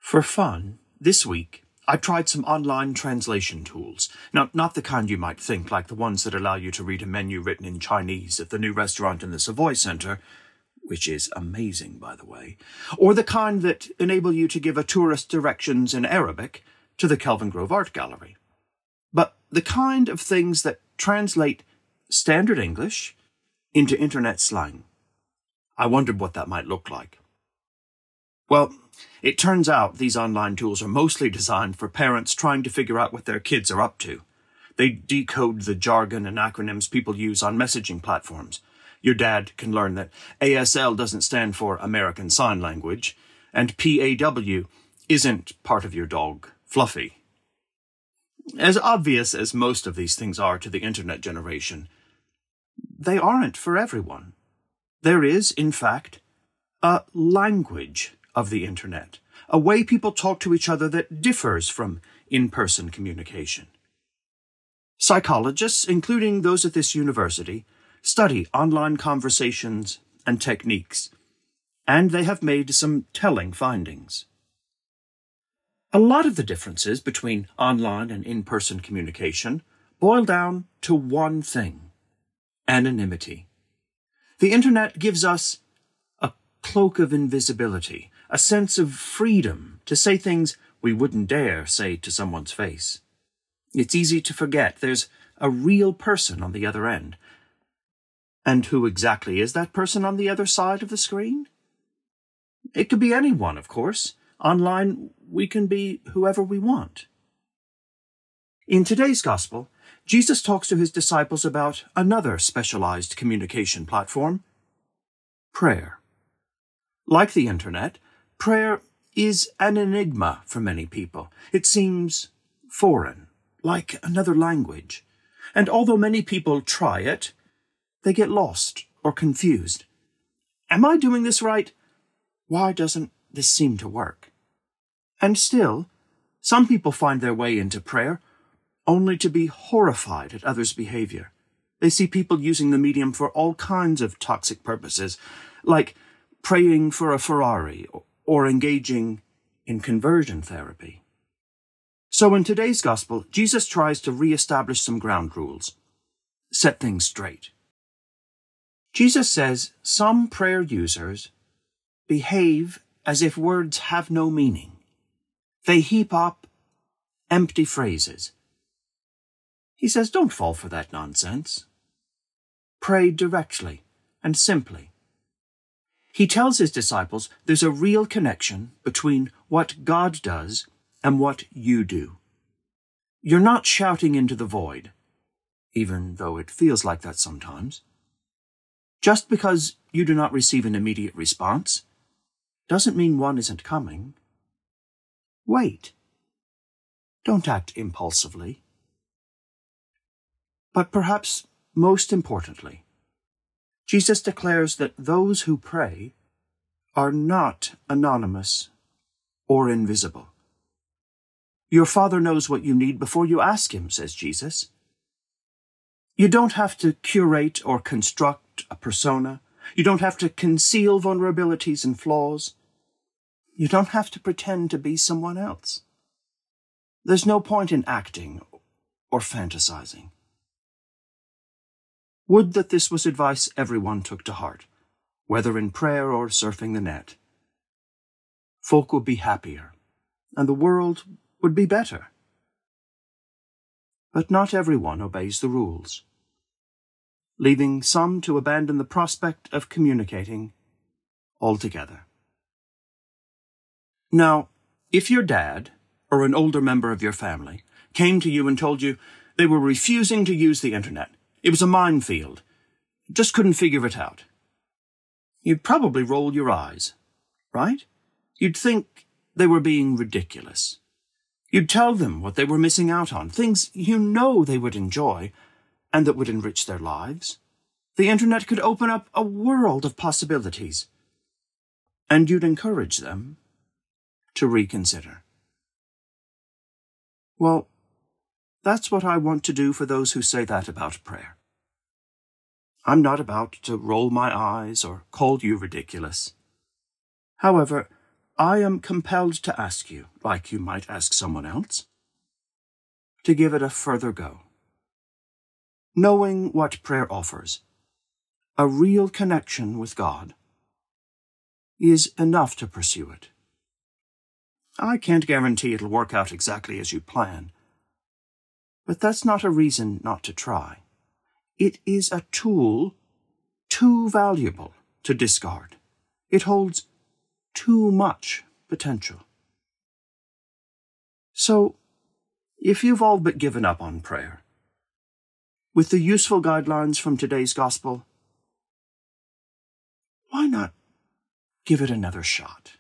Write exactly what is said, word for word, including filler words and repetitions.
For fun, this week, I tried some online translation tools. Now, not the kind you might think, like the ones that allow you to read a menu written in Chinese at the new restaurant in the Savoy Center, which is amazing, by the way, or the kind that enable you to give a tourist directions in Arabic to the Kelvin Grove Art Gallery. But the kind of things that translate standard English into internet slang. I wondered what that might look like. Well, it turns out these online tools are mostly designed for parents trying to figure out what their kids are up to. They decode the jargon and acronyms people use on messaging platforms. Your dad can learn that A S L doesn't stand for American Sign Language, and P A W isn't part of your dog, Fluffy. As obvious as most of these things are to the internet generation, they aren't for everyone. There is, in fact, a language of the internet, a way people talk to each other that differs from in-person communication. Psychologists, including those at this university, study online conversations and techniques, and they have made some telling findings. A lot of the differences between online and in-person communication boil down to one thing: anonymity. The internet gives us a cloak of invisibility, a sense of freedom to say things we wouldn't dare say to someone's face. It's easy to forget there's a real person on the other end. And who exactly is that person on the other side of the screen? It could be anyone, of course. Online, we can be whoever we want. In today's Gospel, Jesus talks to his disciples about another specialized communication platform: prayer. Like the internet, prayer is an enigma for many people. It seems foreign, like another language. And although many people try it, they get lost or confused. Am I doing this right? Why doesn't this seem to work? And still, some people find their way into prayer only to be horrified at others' behavior. They see people using the medium for all kinds of toxic purposes, like praying for a Ferrari or engaging in conversion therapy. So in today's Gospel, Jesus tries to re-establish some ground rules, set things straight. Jesus says some prayer users behave as if words have no meaning. They heap up empty phrases. He says, don't fall for that nonsense. Pray directly and simply. He tells his disciples there's a real connection between what God does and what you do. You're not shouting into the void, even though it feels like that sometimes. Just because you do not receive an immediate response doesn't mean one isn't coming. Wait. Don't act impulsively. But perhaps most importantly, Jesus declares that those who pray are not anonymous or invisible. Your Father knows what you need before you ask him, says Jesus. You don't have to curate or construct a persona. You don't have to conceal vulnerabilities and flaws. You don't have to pretend to be someone else. There's no point in acting or fantasizing. Would that this was advice everyone took to heart, whether in prayer or surfing the net. Folk would be happier, and the world would be better. But not everyone obeys the rules, leaving some to abandon the prospect of communicating altogether. Now, if your dad, or an older member of your family, came to you and told you they were refusing to use the internet, it was a minefield, just couldn't figure it out, you'd probably roll your eyes, right? You'd think they were being ridiculous. You'd tell them what they were missing out on, things you know they would enjoy and that would enrich their lives. The internet could open up a world of possibilities, and you'd encourage them to reconsider. Well, that's what I want to do for those who say that about prayer. I'm not about to roll my eyes or call you ridiculous. However, I am compelled to ask you, like you might ask someone else, to give it a further go. Knowing what prayer offers, a real connection with God, is enough to pursue it. I can't guarantee it'll work out exactly as you plan, but that's not a reason not to try. It is a tool too valuable to discard. It holds too much potential. So, if you've all but given up on prayer, with the useful guidelines from today's gospel, why not give it another shot?